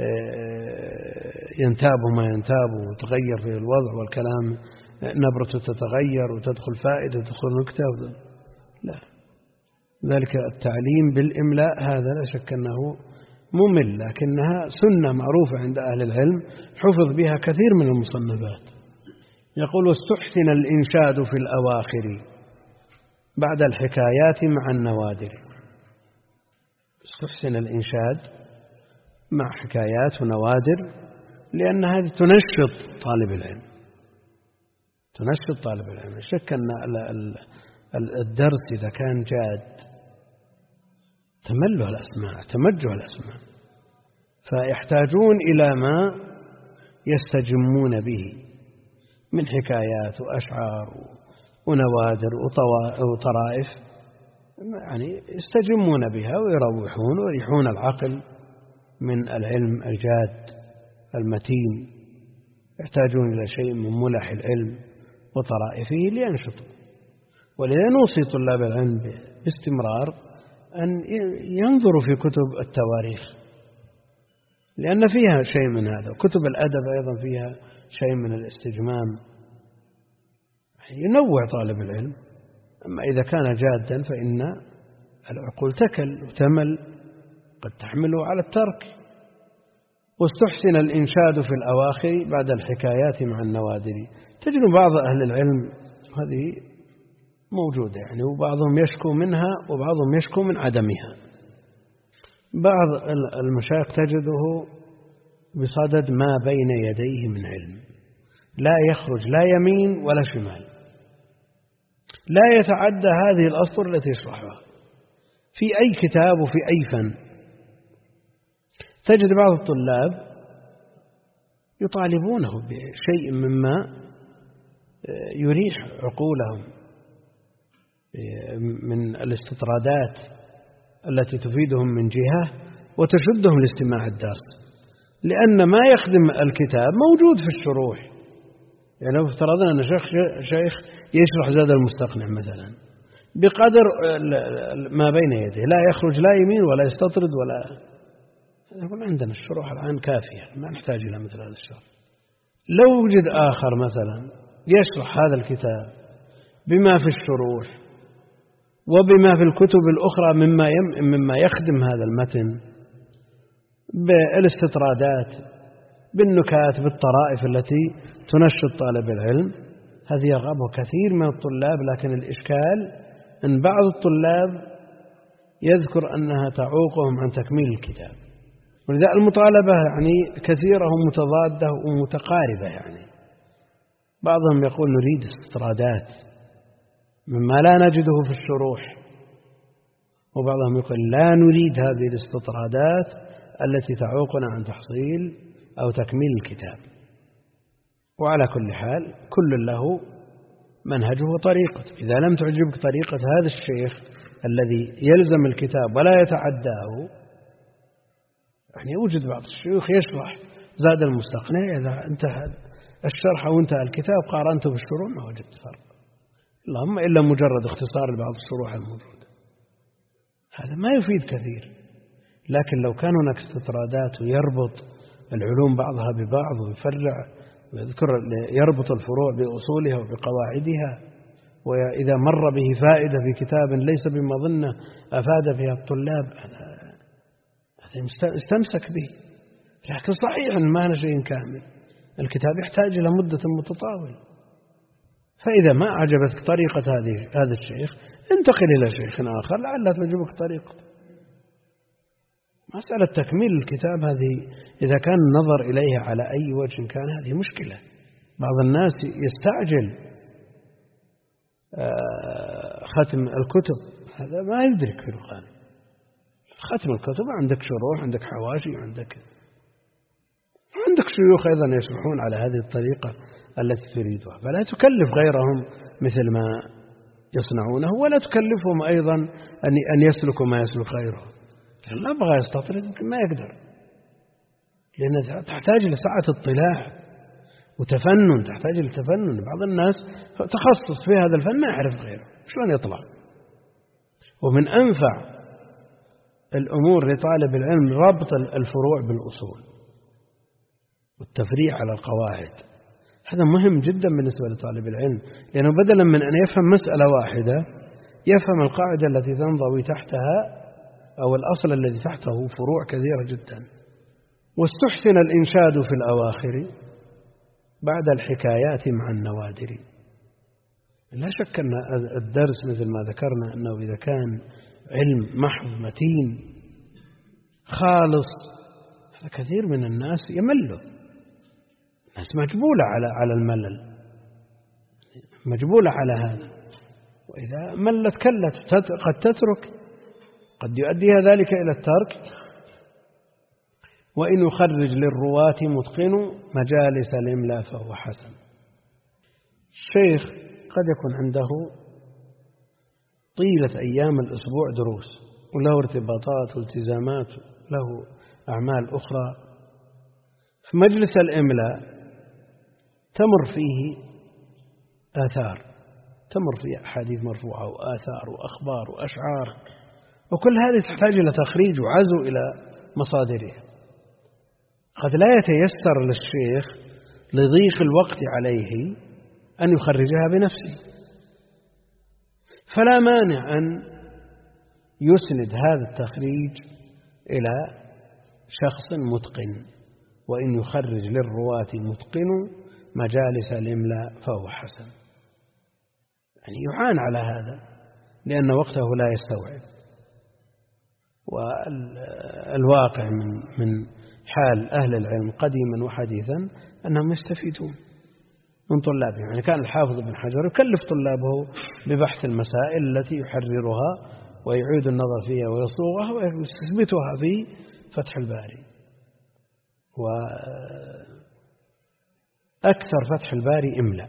ينتاب وما ينتاب وتغير في الوضع والكلام، نبرته تتغير وتدخل فائدة تدخل نكتة. لا، ذلك التعليم بالإملاء هذا لا شك أنه ممل، لكنها سنة معروفة عند أهل العلم حفظ بها كثير من المصنفات. يقول: واستحسن الإنشاد في الأواخر بعد الحكايات مع النوادر. استحسن الإنشاد مع حكايات ونوادر، لأن هذه تنشط طالب العلم، تنشط طالب العلم. شك أن الدرس إذا كان جاد تمله الأسماع، تمجه الأسماع، فيحتاجون إلى ما يستجمون به من حكايات وأشعار ونوادر وطرائف، يعني يستجمون بها ويروحون ويريحون العقل من العلم الجاد المتين. يحتاجون إلى شيء من ملح العلم وطرائفه لينشطوا. ولذا نوصي طلاب العلم باستمرار أن ينظروا في كتب التواريخ، لأن فيها شيء من هذا، وكتب الأدب أيضا فيها شيء من الاستجمام، ينوع طالب العلم. أما إذا كان جادا فإن العقول تكل وتمل، قد تحمله على الترك. واستحسن الإنشاد في الأواخر بعد الحكايات مع النوادر. تجد بعض أهل العلم هذه موجودة يعني، وبعضهم يشكو منها وبعضهم يشكو من عدمها. بعض المشايخ تجده بصدد ما بين يديه من علم، لا يخرج لا يمين ولا شمال، لا يتعدى هذه الأسطر التي يشرحها في أي كتاب وفي أي فن. تجد بعض الطلاب يطالبونه بشيء مما يريح عقولهم من الاستطرادات التي تفيدهم من جهة وتشدهم لاستماع الدرس، لأن ما يخدم الكتاب موجود في الشروح. يعني لو افترضنا أن شيخ يشرح زاد المستقنع مثلا بقدر ما بين يديه، لا يخرج لا يمين ولا يستطرد ولا، يقول عندنا الشروح الآن كافية، ما نحتاج إلى مثل هذا الشرح. لو وجد آخر مثلا يشرح هذا الكتاب بما في الشروح وبما في الكتب الأخرى مما يخدم هذا المتن، بالاستطرادات، بالنكات، بالطرائف التي تنشط طالب العلم، هذه يرغبه كثير من الطلاب. لكن الإشكال أن بعض الطلاب يذكر أنها تعوقهم عن تكميل الكتاب، ولذا المطالبة يعني كثيرة ومتضادة ومتقاربة. يعني بعضهم يقول نريد استطرادات مما لا نجده في الشروح، وبعضهم يقول لا نريد هذه الاستطرادات التي تعوقنا عن تحصيل أو تكميل الكتاب. وعلى كل حال كل له منهجه وطريقته. إذا لم تعجبك طريقة هذا الشيخ الذي يلزم الكتاب ولا يتعداه، يعني يوجد بعض الشيوخ يشرح زاد المستقنع، إذا انتهى الشرح وانتهى الكتاب قارنته بالشروح ما وجدت فرق، اللهم إلا مجرد اختصار لبعض الشروح الموجودة، هذا ما يفيد كثير. لكن لو كان هناك استطرادات ويربط العلوم بعضها ببعض ويفرع ويذكر يربط الفروع بأصولها وبقواعدها، وإذا مر به فائدة في كتاب ليس بمظنة أفاد فيها الطلاب، هذا استمسك به. لكن صحيح ما هذا شيء كامل، الكتاب يحتاج إلى مدة متطاولة. فإذا ما أعجبتك طريقة هذا الشيخ انتقل إلى شيخ آخر لعلها تعجبك طريقته. مسألة تكميل الكتاب هذه إذا كان النظر إليها على أي وجه كان هذه مشكلة. بعض الناس يستعجل ختم الكتب، هذا ما يدرك في القرآن. ختم الكتب عندك شروح، عندك حواشي، عندك شيوخ أيضا يشرحون على هذه الطريقة التي تريدها، فلا تكلف غيرهم مثل ما يصنعونه، ولا تكلفهم أيضا أن يسلكوا ما يسلك غيرهم. لا بغى يستطرد يمكن ما يقدر، لأن تحتاج لسعة اطلاع وتفنن، تحتاج لتفنن. بعض الناس تخصص في هذا الفن ما يعرف غيره، شلون يطلع؟ ومن أنفع الأمور لطالب العلم ربط الفروع بالأصول والتفريع على القواعد. هذا مهم جدا بالنسبة لطالب العلم، لأنه بدلا من أن يفهم مسألة واحدة يفهم القاعدة التي تنضوي تحتها أو الأصل الذي تحته فروع كثيرة جدا. واستحسن الإنشاد في الأواخر بعد الحكايات مع النوادر. لا شك أن الدرس مثل ما ذكرنا أنه إذا كان علم محض متين خالص كثير من الناس يملوا، الناس مجبولة على الملل، مجبولة على هذا، وإذا ملت كلت قد تترك، قد يؤديها ذلك إلى الترك. وإن يخرج للرواة متقن مجالس الإملاء فهو حسن. الشيخ قد يكون عنده طيلة أيام الأسبوع دروس، وله ارتباطات والتزامات، له أعمال أخرى. في مجلس الإملاء تمر فيه آثار، تمر فيه أحاديث مرفوعة وآثار وأخبار وأشعار، وكل هذه تحتاج إلى تخريج وعزو إلى مصادرها. قد لا يتيسر للشيخ لضيق الوقت عليه أن يخرجها بنفسه، فلا مانع أن يسند هذا التخريج إلى شخص متقن. وإن يخرج للرواة متقن مجالس الإملاء فهو حسن. يعني يعان على هذا لأن وقته لا يستوعب. والواقع من حال أهل العلم قديما وحديثا أنهم يستفيدون من طلابهم. يعني كان الحافظ بن حجر يكلف طلابه ببحث المسائل التي يحررها ويعيد النظر فيها ويصوغها ويثبتها في فتح الباري. وأكثر فتح الباري إملاء،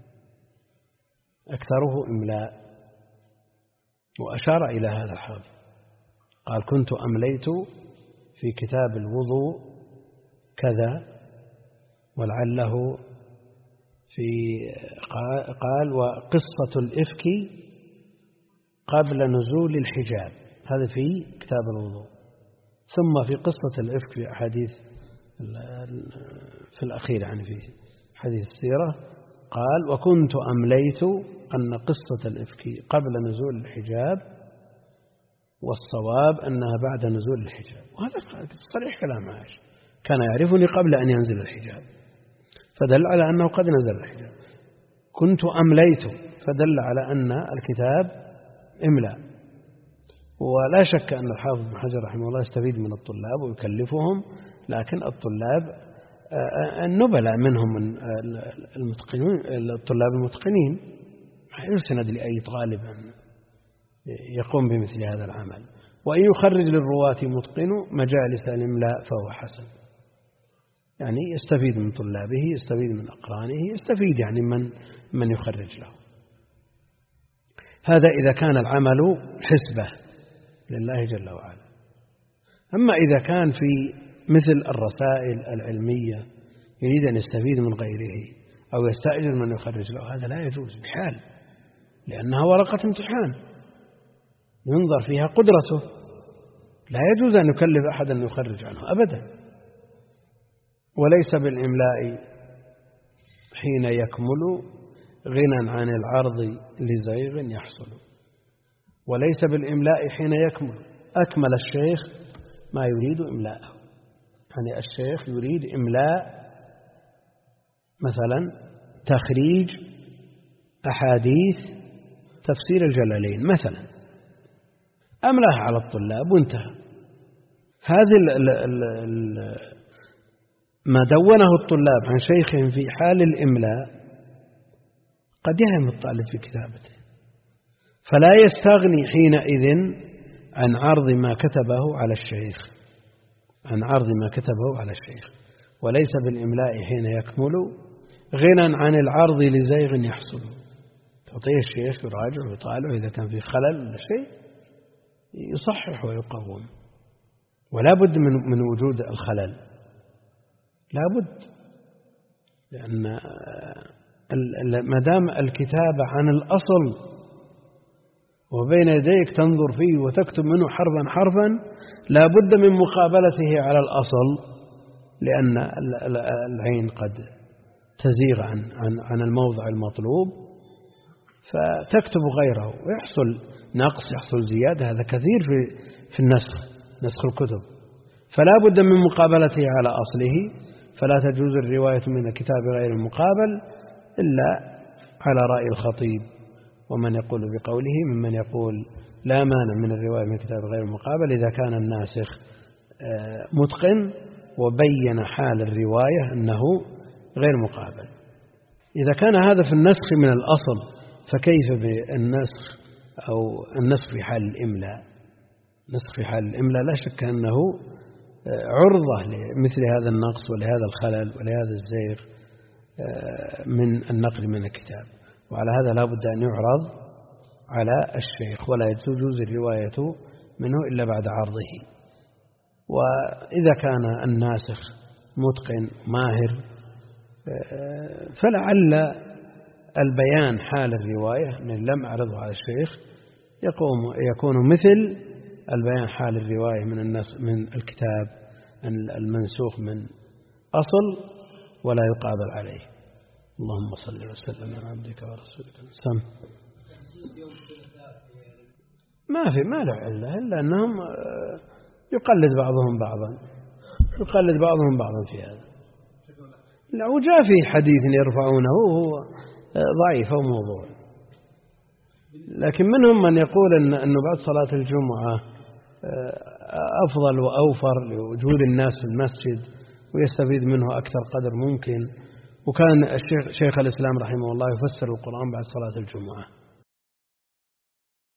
أكثره إملاء. وأشار إلى هذا الحافظ، قال: كنت أمليت في كتاب الوضوء كذا، ولعله قال: وقصة الإفك قبل نزول الحجاب، هذا في كتاب الوضوء. ثم في قصة الإفك في أحاديث في الأخير، يعني في حديث السيرة، قال: وكنت أمليت أن قصة الإفك قبل نزول الحجاب، والصواب أنها بعد نزول الحجاب. وهذا صريح كلام عائشة، كان يعرفني قبل أن ينزل الحجاب، فدل على أنه قد نزل الحجاب. كنت أمليت، فدل على أن الكتاب إملاء. ولا شك أن الحافظ بن حجر رحمه الله يستفيد من الطلاب ويكلفهم، لكن الطلاب النبلاء منهم المتقنين، الطلاب المتقنين يسند لأي طالب يقوم بمثل هذا العمل. وإن يخرج للرواة متقن مجالس الإملاء فهو حسن. يعني يستفيد من طلابه، يستفيد من أقرانه، يستفيد يعني من يخرج له. هذا إذا كان العمل حسبة لله جل وعلا. أما إذا كان في مثل الرسائل العلمية يريد أن يستفيد من غيره أو يستأجر من يخرج له، هذا لا يجوز بحال، لأنها ورقة امتحان ينظر فيها قدرته، لا يجوز أن يكلف أحد أن يخرج عنه أبدا. وليس بالإملاء حين يكمل غنى عن العرض لزيغ يحصل. وليس بالإملاء حين يكمل، أكمل الشيخ ما يريد إملاءه. يعني الشيخ يريد إملاء مثلا تخريج أحاديث تفسير الجلالين مثلا، أملاه على الطلاب وانتهى. هذه ما دونه الطلاب عن شيخهم في حال الإملاء قد يهم الطالب في كتابته، فلا يستغني حينئذ عن عرض ما كتبه على الشيخ، عن عرض ما كتبه على الشيخ. وليس بالإملاء حين يكمل غنى عن العرض لزيغ يحصل. تعطيه الشيخ يراجع ويطالع، إذا كان في خلل ولا شيء يصحح ويقوم. ولا بد من وجود الخلل، لا بد، لأن ما دام الكتابة عن الأصل وبين يديك تنظر فيه وتكتب منه حرفا حرفا، لا بد من مقابلته على الأصل، لأن العين قد تزيغ عن الموضع المطلوب فتكتب غيره ويحصل نقص، يحصل زيادة. هذا كثير في نسخ الكتب، فلا بد من مقابلته على أصله. فلا تجوز الرواية من الكتاب غير المقابل إلا على رأي الخطيب ومن يقول بقوله، ممن يقول لا مانع من الرواية من الكتاب غير المقابل إذا كان الناسخ متقن وبين حال الرواية أنه غير مقابل. إذا كان هذا في النسخ من الأصل فكيف بالنسخ أو النسخ في حال الإملاء؟ نسخ في حال الإملاء لا شك أنه عرضة لمثل هذا النقص ولهذا الخلل ولهذا الزيغ من النقل من الكتاب، وعلى هذا لا بد أن يعرض على الشيخ ولا يجوز الرواية منه إلا بعد عرضه. وإذا كان الناسخ متقن ماهر فلعل البيان حال الرواية من لم أعرضه على الشيخ يكون مثل البيان حال الرواية من الكتاب المنسوخ من أصل ولا يقابل عليه. اللهم صل وسلم على عبدك ورسولك. سم ما له علة إلا أنهم يقلد بعضهم بعضا في هذا. لا، وجاء في حديث يرفعونه وهو ضعيف أو موضوع، لكن منهم من يقول أنه بعد صلاة الجمعة أفضل وأوفر لوجود الناس في المسجد ويستفيد منه أكثر قدر ممكن. وكان شيخ الإسلام رحمه الله يفسر القرآن بعد صلاة الجمعة.